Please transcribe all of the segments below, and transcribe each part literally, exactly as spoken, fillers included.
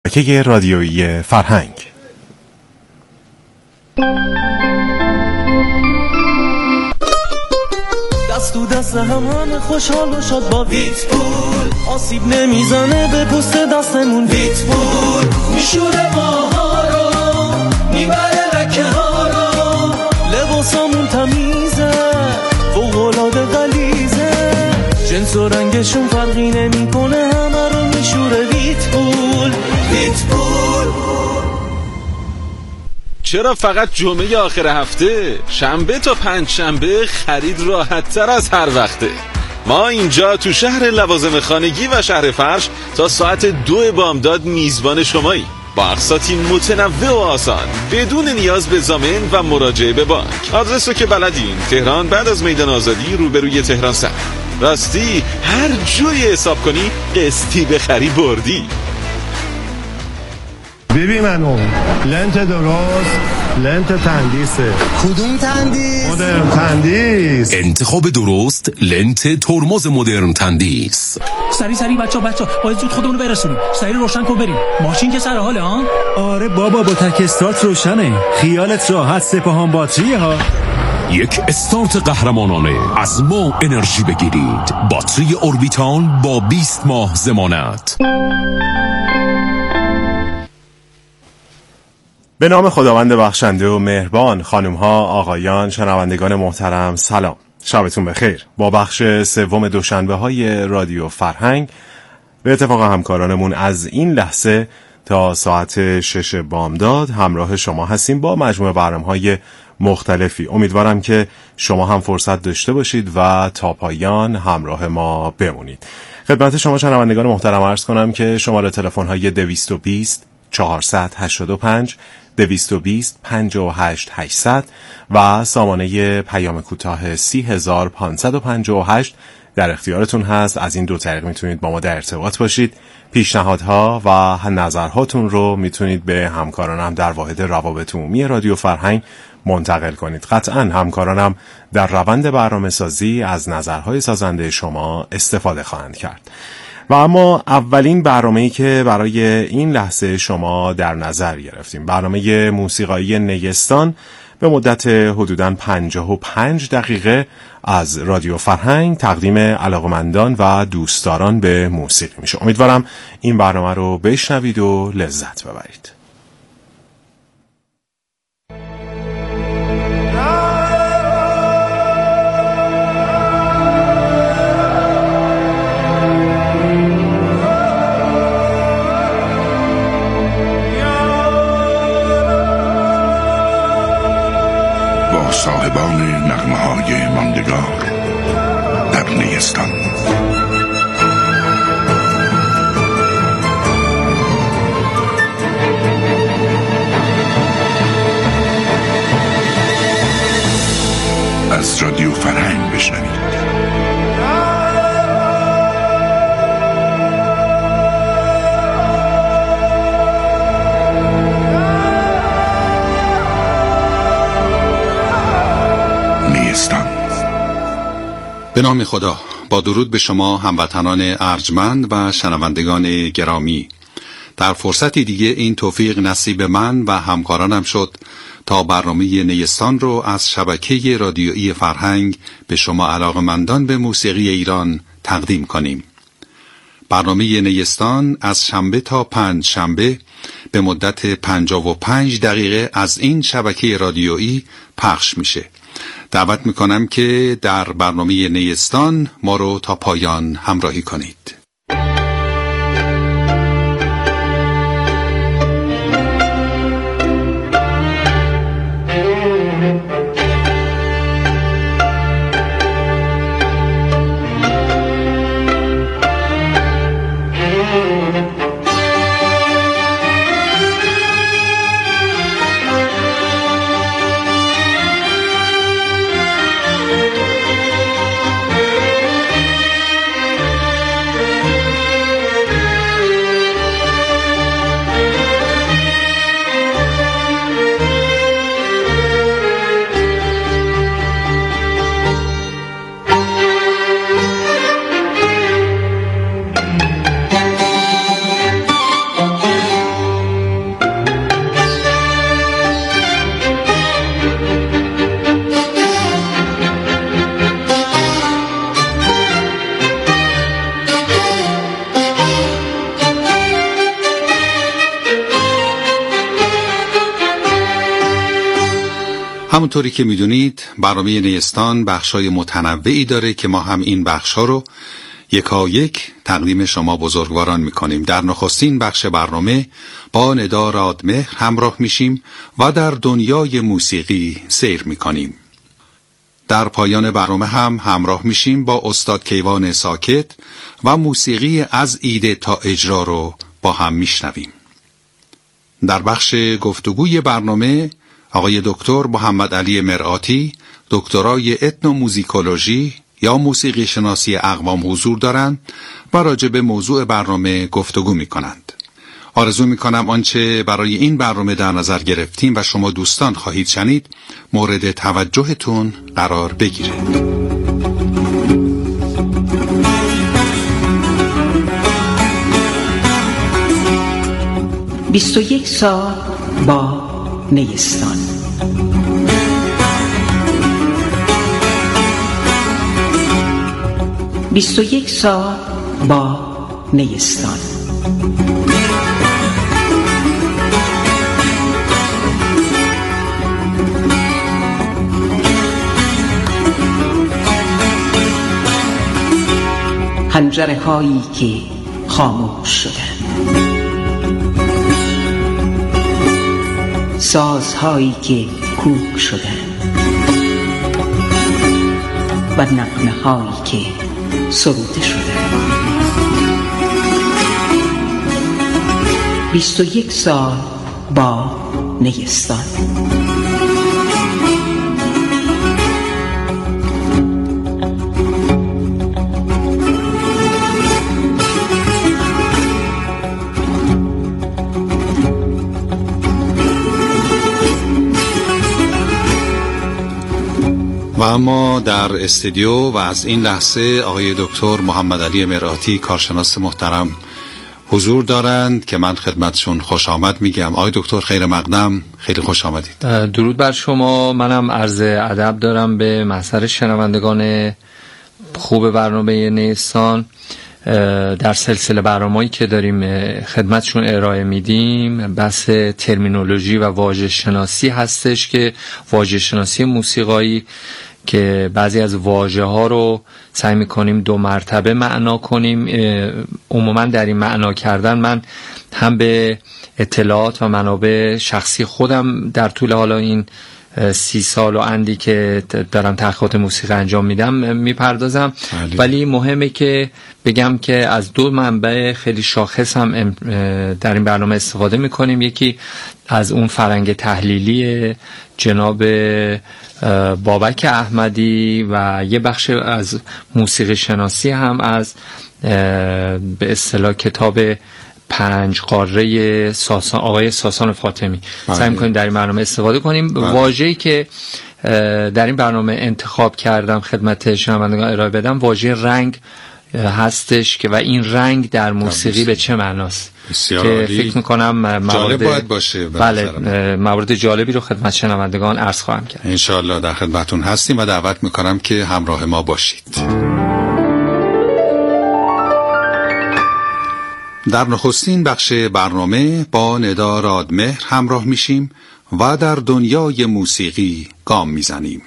شبکه رادیویی فرهنگ. دست تو دست همه خوشحال و شاد با ویت پول، آسیب نمیزنه به پوست دستمون. ویت پول میشوره ماها رو، میبره لکه ها رو، لباسامون تمیزه، فوق‌العاده غلیظه، جنس و رنگشون فرقی نمیکنه، همه رو میشوره ویت پول. ویت پول. چرا فقط جمعه آخر هفته؟ شنبه تا پنج شنبه خرید راحت تر از هر وقته. ما اینجا تو شهر لوازم خانگی و شهر فرش تا ساعت دو بامداد میزبان شمایی، با اقساطی متنوع و آسان بدون نیاز به ضامن و مراجعه به بانک. آدرس رو که بلدین، تهران بعد از میدان آزادی روبروی تهران سر. راستی هر جوی حساب کنی قسطی بخری بردی. ببین منو لنت درست، لنت تندیسه. کدوم تندیس؟ مدرن تندیس. انتخاب درست، لنت ترمز مدرن تندیس. سری سری بچا بچا باید زود خودمونو برسونیم. سری روشن کن بریم. ماشین که سر حاله ها؟ آره بابا با تک استارت روشنه. خیالت راحت، سپاهان باتری ها. یک استارت قهرمانانه از ما انرژی بگیرید. باتری اوربیتال با بیست ماه ضمانت. به نام خداوند بخشنده و مهربان. خانم ها، آقایان، شنوندگان محترم، سلام، شبتون بخیر. با بخش سوم دوشنبه های رادیو فرهنگ به اتفاق همکارانمون از این لحظه تا ساعت شش بامداد همراه شما هستیم با مجموعه برنامه‌های مختلفی. امیدوارم که شما هم فرصت داشته باشید و تا پایان همراه ما بمونید. خدمت شما شنوندگان محترم عرض کنم که شماره تلفن های دویست و بیست چهارصد و هشتاد و پنج دویست و بیست پنجاه و هشت هشتصد و سامانه پیام کوتاه سی هزار پانصد و پنجاه و هشت در اختیارتون هست. از این دو طریق میتونید با ما در ارتباط باشید. پیشنهادها و نظرهاتون رو میتونید به همکارانم در واحد روابط عمومی رادیو فرهنگ منتقل کنید. قطعاً همکارانم در روند برنامه سازی از نظرهای سازنده شما استفاده خواهند کرد. و اما اولین برنامه‌ای که برای این لحظه شما در نظر گرفتیم، برنامه موسیقایی نیستان به مدت حدوداً پنجاه و پنج دقیقه از رادیو فرهنگ تقدیم علاقمندان و دوستداران به موسیقی میشه. امیدوارم این برنامه رو بشنوید و لذت ببرید. صاحبان نغمه‌های ماندگار در نیستان. از رادیو فرهنگ بشنوید. به نام خدا. با درود به شما هموطنان ارجمند و شنوندگان گرامی. در فرصتی دیگه این توفیق نصیب من و همکارانم شد تا برنامه نیستان رو از شبکه رادیویی فرهنگ به شما علاقمندان به موسیقی ایران تقدیم کنیم. برنامه نیستان از شنبه تا پنج شنبه به مدت پنجاه و پنج دقیقه از این شبکه رادیویی پخش میشه. دعوت میکنم که در برنامه نیستان ما رو تا پایان همراهی کنید. همونطوری که میدونید برنامه نیستان بخشای متنوعی داره که ما هم این بخشا رو یکا یک تقدیم شما بزرگواران میکنیم. در نخستین بخش برنامه با ندا رادمهر همراه میشیم و در دنیای موسیقی سیر میکنیم. در پایان برنامه هم همراه میشیم با استاد کیوان ساکت و موسیقی از ایده تا اجرا رو با هم میشنویم. در بخش گفتگوی برنامه آقای دکتر محمد علی مرآتی دکترای اتنوموزیکولوژی یا موسیقی شناسی اقوام حضور دارند و راجع به موضوع برنامه گفتگو می کنند. آرزو می کنم آنچه برای این برنامه در نظر گرفتیم و شما دوستان خواهید شنید مورد توجهتون قرار بگیره. بیست و یک سال با نیستان. بیست و یک سال با نیستان. حنجره هایی که خاموش شدند، سازهایی که کوک شدند و نغمه هایی که سروده شدند. بیست و یک سال با نیستان. و اما در استودیو و از این لحظه آقای دکتر محمد علی مرآتی کارشناس محترم حضور دارند که من خدمتشون خوش آمد میگم. آقای دکتر خیر مقدم، خیلی خوش آمدید. درود بر شما. منم عرض ادب دارم به محضر شنوندگان خوب برنامه نیستان. در سلسله برنامه‌ای که داریم خدمتشون ارائه میدیم بحث ترمینولوژی و واژه شناسی هستش که واژه شناسی موسیقایی که بعضی از واژه ها رو سعی میکنیم دو مرتبه معنا کنیم. عموما در این معنا کردن من هم به اطلاعات و منابع شخصی خودم در طول حالا این سی سال و اندی که دارم تحقیقات موسیقی انجام میدم میپردازم، ولی مهمه که بگم که از دو منبع خیلی شاخص هم در این برنامه استفاده میکنیم. یکی از اون فرهنگ تحلیلی جناب بابک احمدی و یه بخش از موسیقی شناسی هم از به اصطلاح کتاب پنج قاره ساسان آقای ساسان فاطمی. سعی می‌کنیم در این برنامه استفاده کنیم. واژه‌ای که در این برنامه انتخاب کردم خدمت شنوندگان ارائه بدم واژه رنگ هستش که و این رنگ در موسیقی به چه معناست که فکر می‌کنم جالب باید باشه. بله، موارد جالبی رو خدمت شنوندگان عرض خواهم کرد. ان شاءالله در خدمتتون هستیم و دعوت می‌کنم که همراه ما باشید. در نخستین بخش برنامه با ندا رادمهر همراه میشیم و در دنیای موسیقی گام میزنیم.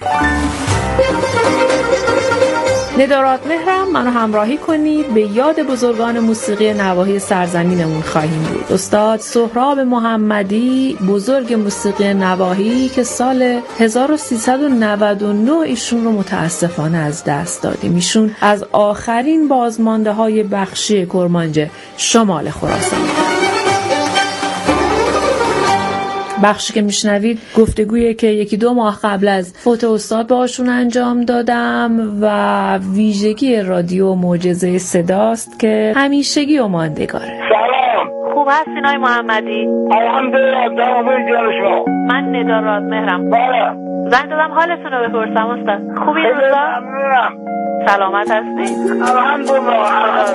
ندا رادمهرم منو همراهی کنید به یاد بزرگان موسیقی نواحی سرزمینمون خواهیم بود. استاد سهراب محمدی بزرگ موسیقی نواحی که سال هزار و سیصد و نود و نه ایشون رو متاسفانه از دست دادیم. ایشون از آخرین بازمانده های بخشی کرمانج شمال خراسان. بخشی که میشنوید گفتگویی که یکی دو ماه قبل از فوت استاد باهاشون انجام دادم و ویژگی رادیو معجزه صداست که همیشگی و ماندگاره. سلام، خوب هستین آقای محمدی؟ الحمدلله. دعوت جان شما. من ندا رادمهرم. بله. زنگ دادم حالتون رو بپرسم استاد. خوبی روزا؟ ممنونم. سلامت هستی؟ الحمدلله.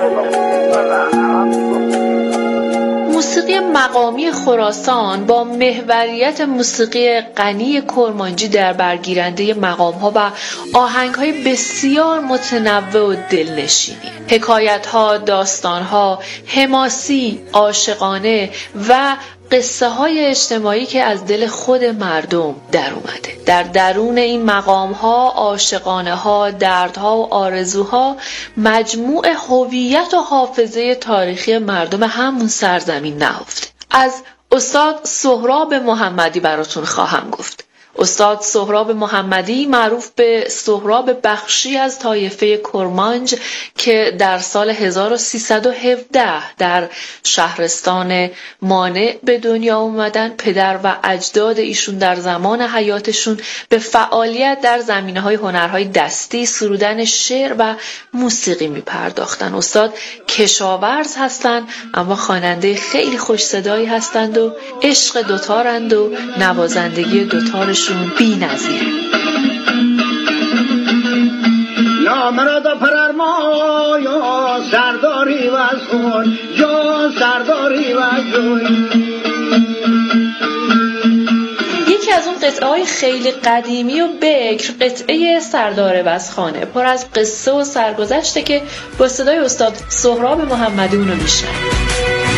الحمدلله. موسیقی مقامی خراسان با محوریت موسیقی غنی کرمانجی در برگیرنده مقام‌ها و آهنگ‌های بسیار متنوع و دلنشینی، حکایت‌ها، داستان‌ها، حماسی، عاشقانه و قصه های اجتماعی که از دل خود مردم در اومده. در درون این مقام ها، عاشقانه ها، دردها و آرزوها مجموع هویت و حافظه تاریخی مردم همون سرزمین نهفته. از استاد سهراب محمدی براتون خواهم گفت. استاد سهراب محمدی معروف به سهراب بخشی از طایفه کرمانج که در سال هزار و سیصد و هفده در شهرستان مانع به دنیا اومدن. پدر و اجداد ایشون در زمان حیاتشون به فعالیت در زمینه‌های هنرهای دستی، سرودن شعر و موسیقی می پرداختن. استاد کشاورز هستند اما خواننده خیلی خوش صدایی هستند و عشق دوتارند و نوازندگی دوتارشون بی نظیره. یا مرا پررما یا سرداری و از خون یا سرداری و از یکی از اون قطعه های خیلی قدیمی و بکر قطعه سردار وزخانه پر از قصه و سرگذشته که با صدای استاد سهراب محمدی اونو میشنویم.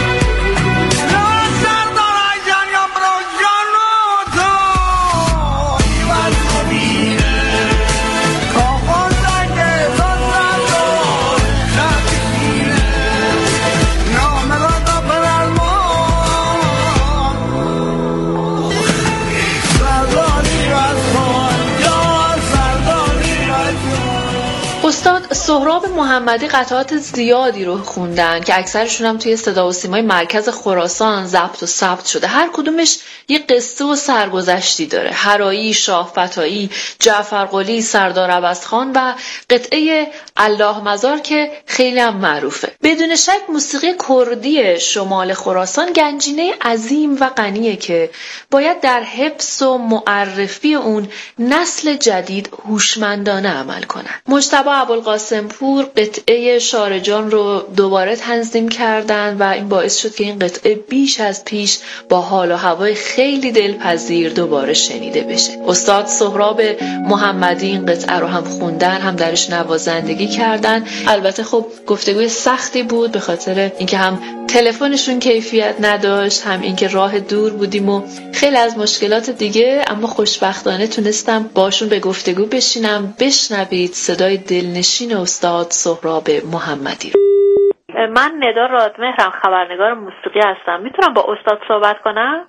استاد سهراب محمدی قطعات زیادی رو خوندن که اکثرشون هم توی صدا و سیمای مرکز خراسان ضبط و ثبت شده. هر کدومش یه قصه و سرگذشتی داره. هرایی، شاه فتایی، جعفر قلی، سردار عوضخان و قطعه الله مزار که خیلی هم معروفه. بدون شک موسیقی کردی شمال خراسان گنجینه عظیم و غنیه که باید در حفظ و معرفی اون نسل جدید هوشمندانه عمل کنن. مجتبی ابوالقاسم پور قطعه شارجان رو دوباره تنظیم کردن و این باعث شد که این قطعه بیش از پیش با حال و هوای خیلی دلپذیر دوباره شنیده بشه. استاد سهراب محمدی این قطعه رو هم خوندن، هم درش نوازندگی کردن. البته خب گفتگوی سختی بود به خاطر اینکه هم تلفنشون کیفیت نداشت، هم اینکه راه دور بودیم و خیلی از مشکلات دیگه، اما خوشبختانه تونستم باشون به گفتگو بشینم. بشنوید صدای دلنشین استاد سهراب محمدی رو. من ندا رادمهرم، خبرنگار موسیقی هستم. میتونم با استاد صحبت کنم؟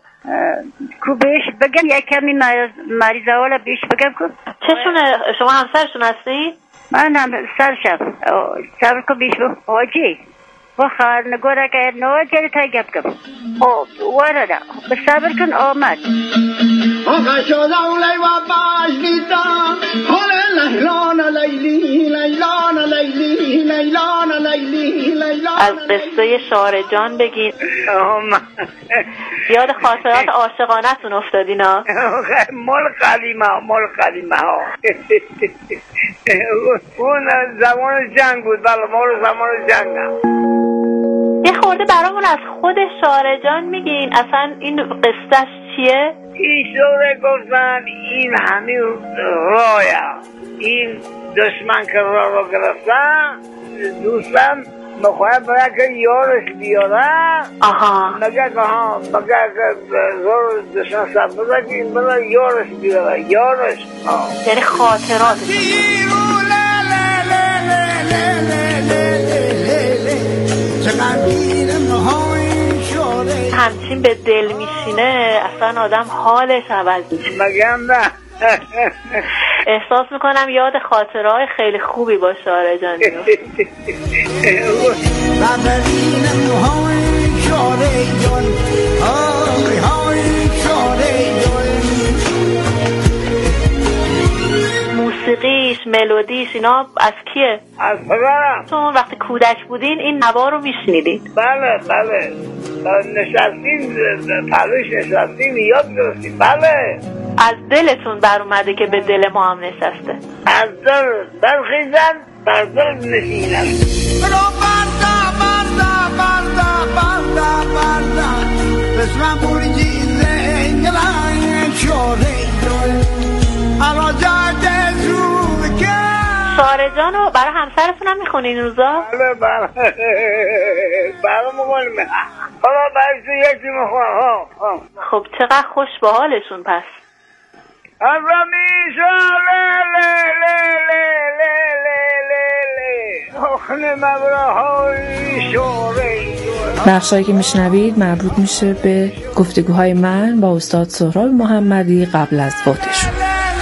کو بهش بگم یک کمی مریضه والا بهش بگم کو چشونه؟ شما همسرشون هستی؟ من هم سرشم صبر کو بهش حاجی و خبرنگار اگر نواجه تا گپ کم وارده به صبر کن آمد آقا شده اولی و باجدیتا حال لیلان لیلی لیلان لیلی لیلان لیلی لیلان. از قصه شارجان بگین. یاد خاطرات عاشقانه‌تون افتادین ها؟ مال قدیمه مال قدیمه ها. اون زمان جنگ بود. بله مال زمان جنگ هم. یه خورده برامون از خود شارجان میگین اصلا این قصهش چیه؟ ایشوره گفتن این همین رایا، این دشمن که راه رو گرفتن دوستم مخواهد باید که یارش بیاره. آها مگه که ها مگه که زور دشمن سب بده که این بده یارش بیاره یارش. یعنی خاطرات همچین به دل میشینه اصلا آدم حالش عوض میشه. مگم نه احساس میکنم یاد خاطرهای خیلی خوبی با شارجانی رو. موسیقیش، ملودیش اینا از کیه؟ از پدرم. چون وقتی کودک بودین این نوا رو میشنیدین؟ بله بله نشستیم پلوش نشستیم یاد گرفتیم. بله از دلتون بر اومده که به دل ما هم نشسته؟ از دل برخیزن بر دل نشینن. برا بردا بردا بردا بردا بردا بسرم بورجی زنگلان چوره دل شارجان نیستان رو برای همسرتون هم میخونین این روزا؟ بله بله برای مخونیم. حالا برای تو یکی میخونم. خب چقدر خوش به حالشون پس. از میشه لی لی لی لی لی لی لی اخن مبراهای شوره. بخشایی که میشنوید مربوط میشه به گفتگوهای من با استاد سهراب محمدی قبل از فوتشون.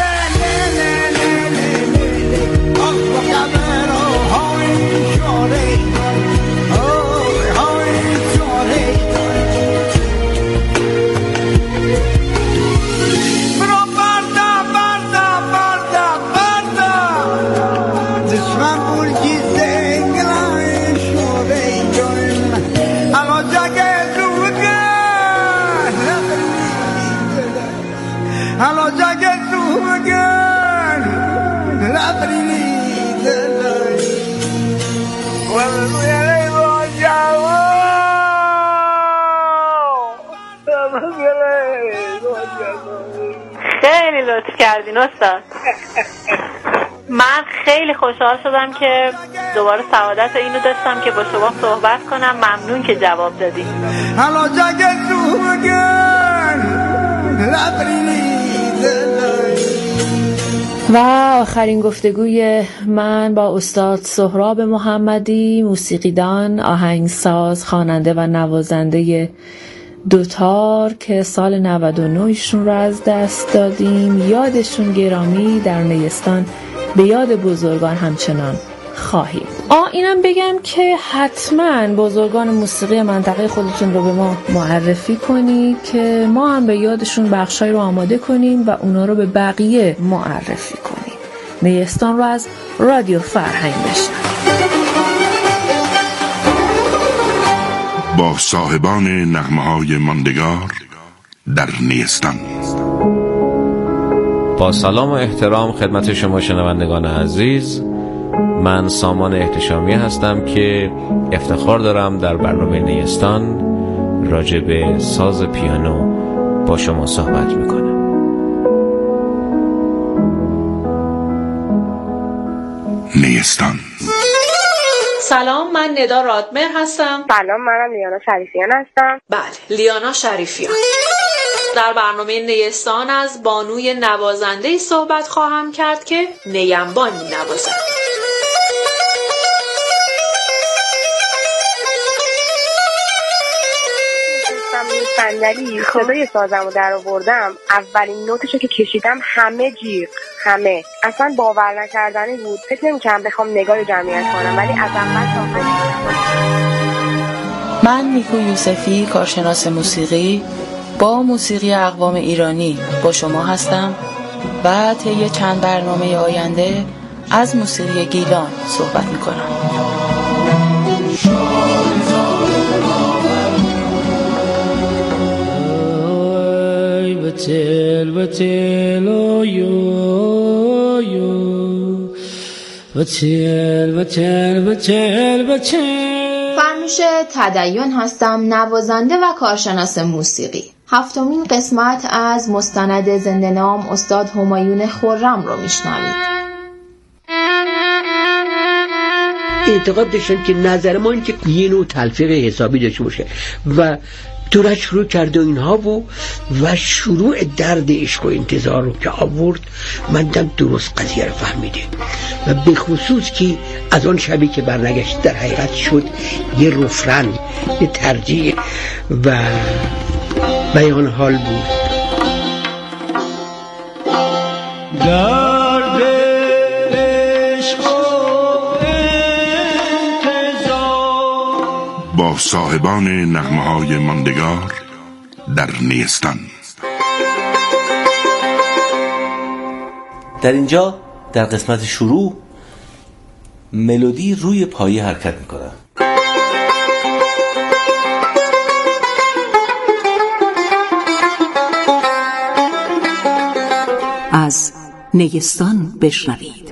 خیلی لطف کردین استاد. من خیلی خوشحال شدم که دوباره سعادت اینو داشتم که با شما صحبت کنم. ممنون که جواب دادین. و آخرین گفتگوی من با استاد سهراب محمدی، موسیقیدان، آهنگساز، خواننده و نوازنده دوتار که سال نود و نه ایشون رو از دست دادیم. یادشون گرامی، در نیستان به یاد بزرگان همچنان خواهیم. آه اینم بگم که حتما بزرگان موسیقی منطقه خودتون رو به ما معرفی کنید که ما هم به یادشون بخشای رو آماده کنیم و اونا رو به بقیه معرفی کنیم. نیستان رو از رادیو فرهنگ بشنوید. با صاحبان نغمه‌های ماندگار در نیستان. با سلام و احترام خدمت شما شنوندگان عزیز، من سامان احتشامی هستم که افتخار دارم در برنامه نیستان راجع به ساز پیانو با شما صحبت میکنم. نیستان. سلام، من ندا رادمهر هستم. سلام، منم لیانا شریفیان هستم. بله، لیانا شریفیان. در برنامه نیستان از بانوی نوازنده‌ای صحبت خواهم کرد که نیمبان می‌نوازد. صندلی صدای سازمو در آوردم، اولین نوتشو که کشیدم همه جیغ، همه اصلا باور نکردنی بود. فکر نمی‌کردم بخوام نگاه جمعیت کنم، ولی از اول تا آخر. من نیکو یوسفی، کارشناس موسیقی با موسیقی اقوام ایرانی با شما هستم و طی چند برنامه آینده از موسیقی گیلان صحبت می‌کنم. بتل بتل او یو یو بتل بتل بتل بتل. فرموش تدین هستم، نوازنده و کارشناس موسیقی. هفتمین قسمت از مستند زنده نام استاد همایون خرم رو میشنوید. اعتقاد داشتن که نظر ما این که یه نوع تلفیق حسابی داشته باشه و دورت شروع کرد و اینها و و شروع درد عشق و انتظار رو که آورد، من دم درست قضیه رو فهمیده و به خصوص که از آن شبی که برنگشت در حقیقت شد یه رفرن، یه ترجیح و بیان حال بود. درد عشق و انتظار. با صاحبان نغمه‌های ماندگار در نیستان. در اینجا در قسمت شروع ملودی روی پایه حرکت میکنه. از نیستان بشنوید.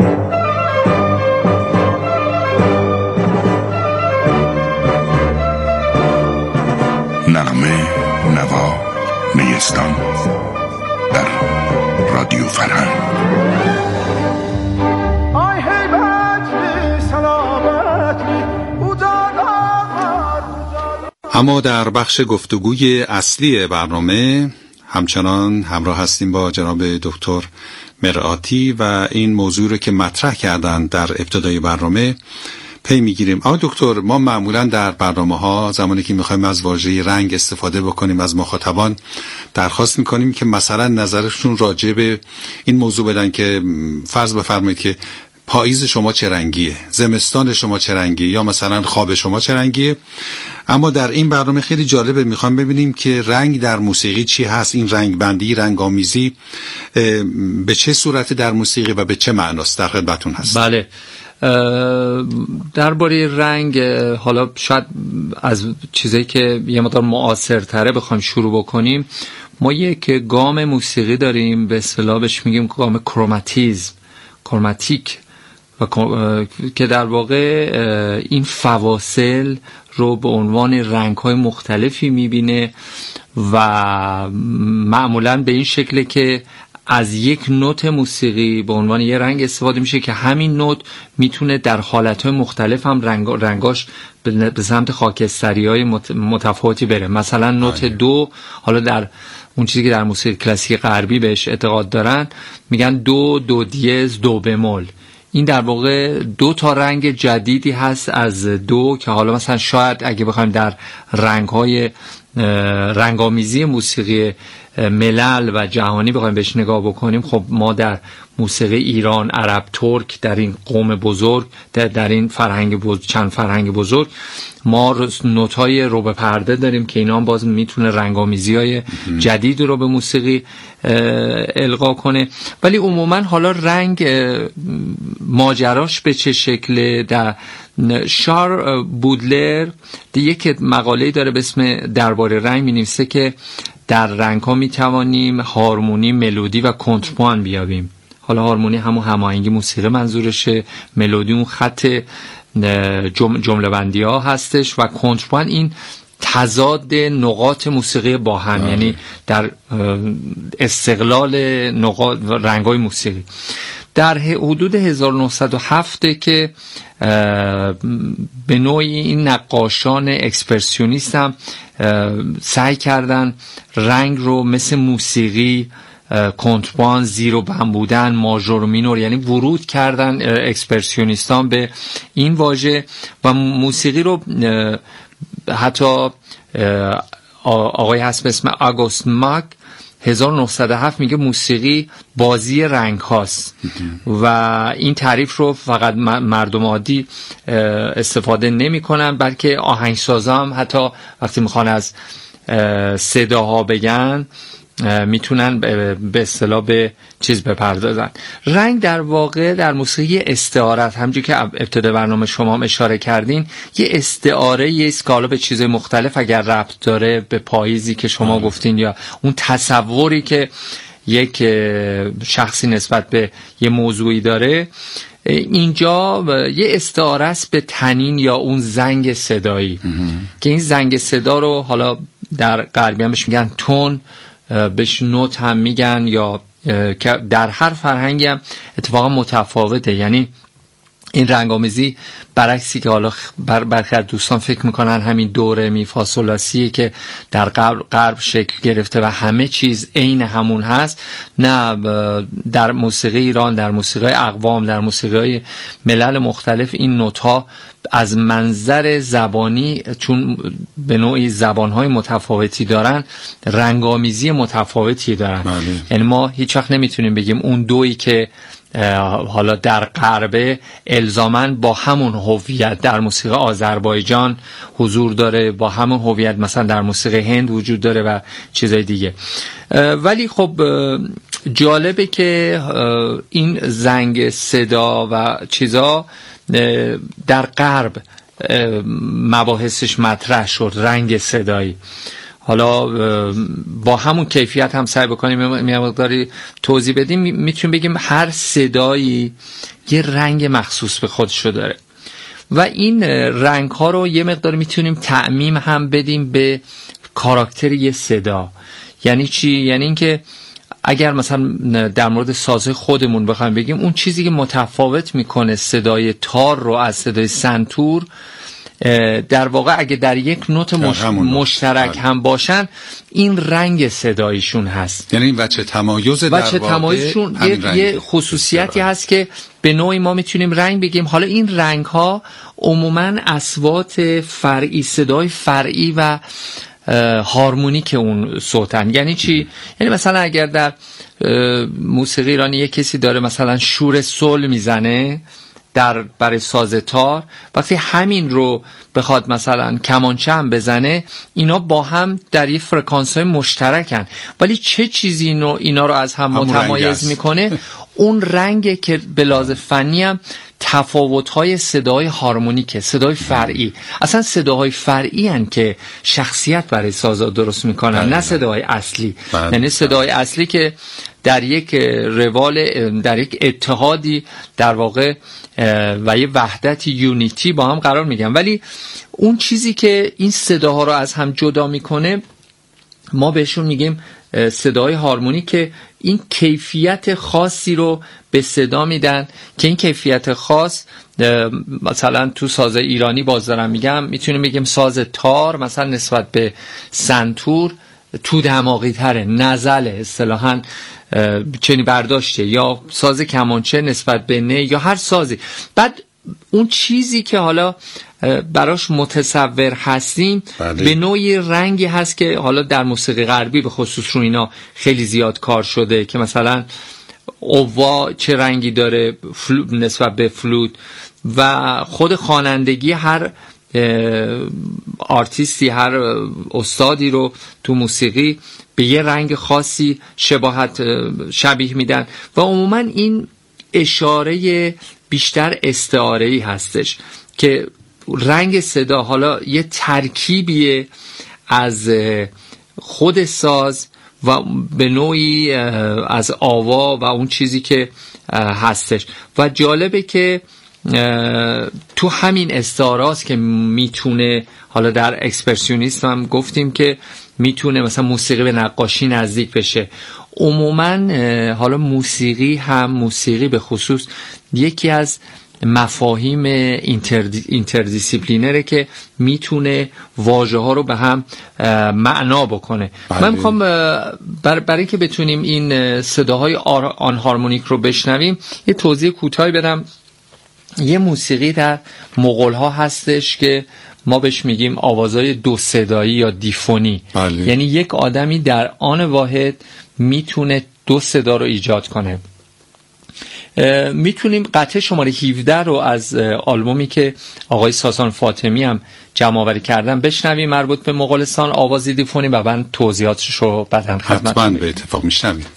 نغمه نوا نیستان در رادیو فرهنگ. آی هیبت اما در بخش گفتگوی اصلی برنامه همچنان همراه هستیم با جناب دکتر مرآتی و این موضوع رو که مطرح کردن در ابتدای برنامه پی میگیریم. اما دکتر، ما معمولا در برنامه ها زمانی که میخوایم از واژه رنگ استفاده بکنیم از مخاطبان درخواست میکنیم که مثلا نظرشون راجع به این موضوع بدن که فرض بفرمایید که پاییز شما چه رنگیه، زمستان شما چه رنگیه، یا مثلا خواب شما چه رنگیه. اما در این برنامه خیلی جالبه، میخوام ببینیم که رنگ در موسیقی چی هست، این رنگ بندی، رنگ آمیزی به چه صورت در موسیقی و به چه معناست. در خدمتتون هست. بله، درباره رنگ حالا شاید از چیزایی که یه مقدار معاصرتره بخوایم شروع بکنیم، ما یک گام موسیقی داریم به اصطلاح بهش میگیم گام کروماتیزم، کروماتیک، و که در واقع این فواصل رو به عنوان رنگ‌های مختلفی می‌بینه و معمولاً به این شکله که از یک نوت موسیقی به عنوان یه رنگ استفاده میشه که همین نوت میتونه در حالتهای مختلف هم رنگ رنگاش به سمت خاکستری‌های متفاوتی بره. مثلا نوت دو، حالا در اون چیزی که در موسیقی کلاسیک غربی بهش اعتقاد دارن میگن دو، دو دیز، دو بمول. این در واقع دو تا رنگ جدیدی هست از دو که حالا مثلا شاید اگه بخوایم در رنگ‌های رنگامیزی موسیقی ملل و جهانی بخوایم بهش نگاه بکنیم، خب ما در موسیقی ایران، عرب، ترک، در این قوم بزرگ، در, در این فرهنگ بزرگ، چند فرهنگ بزرگ، ما نوت‌های رو به پرده داریم که اینا هم باز میتونه رنگامیزی‌های جدید رو به موسیقی القا کنه. ولی عموما حالا رنگ ماجراش به چه شکله؟ در شار بودلر یک مقاله‌ای داره به اسم درباره رنگ، می‌نویسه که در رنگ‌ها می‌توانیم هارمونی، ملودی و کنترپوان بیابیم. حالا هارمونی همون هماهنگی موسیقی منظورشه، ملودی اون خط جمله بندی ها هستش و کنترپوان این تضاد نقاط موسیقی با هم، آه. یعنی در استقلال نقاط رنگ‌های موسیقی. در حدود هزار و نهصد و هفت که به نوعی این نقاشان اکسپرسیونیست هم سعی کردن رنگ رو مثل موسیقی، کنترپوان، زیر و بم بودن، ماژور و مینور، یعنی ورود کردن اکسپرسیونیستان به این واژه و موسیقی رو حتی آقای هست به اسم آگوست ماک هزار و نهصد و هفت میگه موسیقی بازی رنگ هاست و این تعریف رو فقط مردم عادی استفاده نمی کنن، بلکه آهنگسازا هم حتی وقتی میخوان از صداها بگن میتونن به اصطلاح به چیز بپردازن. رنگ در واقع در موسیقی استعارت، همونجوری که ابتدا برنامه شما هم اشاره کردین، یه استعاره یه اسکالا به چیز مختلف اگر ربط داره به پاییزی که شما گفتین یا اون تصوری که یک شخصی نسبت به یه موضوعی داره، اینجا یه استعاره است به تنین یا اون زنگ صدایی که این زنگ صدا رو حالا در غربی هم بهش میگن تون، بهش نوت هم میگن، یا که در هر فرهنگی هم اتفاقا متفاوته. یعنی این رنگامیزی برعکسی که حالا بر برخی از دوستان فکر میکنن همین دوره می فا صول لا سی که در غرب, غرب شکل گرفته و همه چیز عین همون هست، نه، در موسیقی ایران، در موسیقی اقوام، در موسیقی ملل مختلف این نوت‌ها از منظر زبانی، چون به نوعی زبان‌های متفاوتی دارن، رنگامیزی متفاوتی دارن. یعنی ما هیچ وقت نمیتونیم بگیم اون دویی که حالا در غرب الزاماً با همون هویت در موسیقی آذربایجان حضور داره، با همون هویت مثلا در موسیقی هند وجود داره و چیزای دیگه. ولی خب جالبه که این زنگ صدا و چیزا در غرب مباحثش مطرح شد، رنگ صدایی. حالا با همون کیفیت هم سعی بکنیم یه مقداری توضیح بدیم، میتونیم بگیم هر صدایی یه رنگ مخصوص به خودشو داره و این رنگ ها رو یه مقدار میتونیم تعمیم هم بدیم به کاراکتر یه صدا. یعنی چی؟ یعنی اینکه اگر مثلا در مورد ساز خودمون بخوایم بگیم، اون چیزی که متفاوت میکنه صدای تار رو از صدای سنتور در واقع اگه در یک نوت مش... مشترک هم باشن این رنگ صدایشون هست. یعنی این وجه تمایز در وجه تمایزشون یه, یه خصوصیتی هست که به نوعی ما میتونیم رنگ بگیم. حالا این رنگ ها عموما اصوات فرعی، صدای فرعی و هارمونیک اون صوتن. یعنی چی؟ یعنی مثلا اگر در موسیقی ایرانی یک کسی داره مثلا شور سول میزنه در برای ساز تار، وقتی همین رو بخواد مثلا کمانچه هم بزنه، اینا با هم در یک فرکانس های مشترکن، ولی چه چیزی اینو اینا رو از هم متمایز میکنه؟ اون رنگه که به لحاظ فنی هم تفاوت‌های صدای هارمونیکه، صدای فرعی. اصلا صداهای فرعی هن که شخصیت برای سازا درست میکنن، نه صداهای اصلی. یعنی صدای اصلی که در یک روال، در یک اتحادی در واقع و یه وحدت یونیتی با هم قرار میگن، ولی اون چیزی که این صداها رو از هم جدا میکنه ما بهشون میگیم صدای هارمونیک، که این کیفیت خاصی رو به صدا میدن که این کیفیت خاص مثلا تو ساز ایرانی باز دارم میگم، میتونیم بگیم ساز تار مثلا نسبت به سنتور تو دماغی تره، نزله اصطلاحاً چنین برداشته، یا ساز کمانچه نسبت به نه، یا هر سازی. بعد اون چیزی که حالا براش متصور هستیم بله. به نوعی رنگی هست که حالا در موسیقی غربی به خصوص رو اینا خیلی زیاد کار شده، که مثلا اووا چه رنگی داره نسبت به فلوت، و خود خوانندگی هر آرتیستی، هر استادی رو تو موسیقی به یه رنگ خاصی شباهت شبیه میدن، و عموما این اشاره بیشتر استعاره‌ای هستش که رنگ صدا حالا یه ترکیبیه از خود ساز و به نوعی از آوا و اون چیزی که هستش. و جالبه که تو همین استعاراست که میتونه، حالا در اکسپرسیونیسم هم گفتیم که میتونه مثلا موسیقی به نقاشی نزدیک بشه. عموما حالا موسیقی هم، موسیقی به خصوص یکی از مفاهیم اینتردیسیپلینره که میتونه واژه ها رو به هم معنا بکنه. بله. من میخوام بر برای که بتونیم این صداهای آن هارمونیک رو بشنویم یه توضیح کوتاهی بدم. یه موسیقی در مغول ها هستش که ما بهش میگیم آوازهای دو صدایی یا دیفونی. بله. یعنی یک آدمی در آن واحد میتونه دو صدا رو ایجاد کنه. میتونیم قطعه شماره هفده رو از آلبومی که آقای ساسان فاطمی هم جمع آوری کردن بشنویم، مربوط به مغولستان، آوازی دیفونی، و بعد توضیحاتش رو بعداً خدمت حتما به اتفاق میشنویم.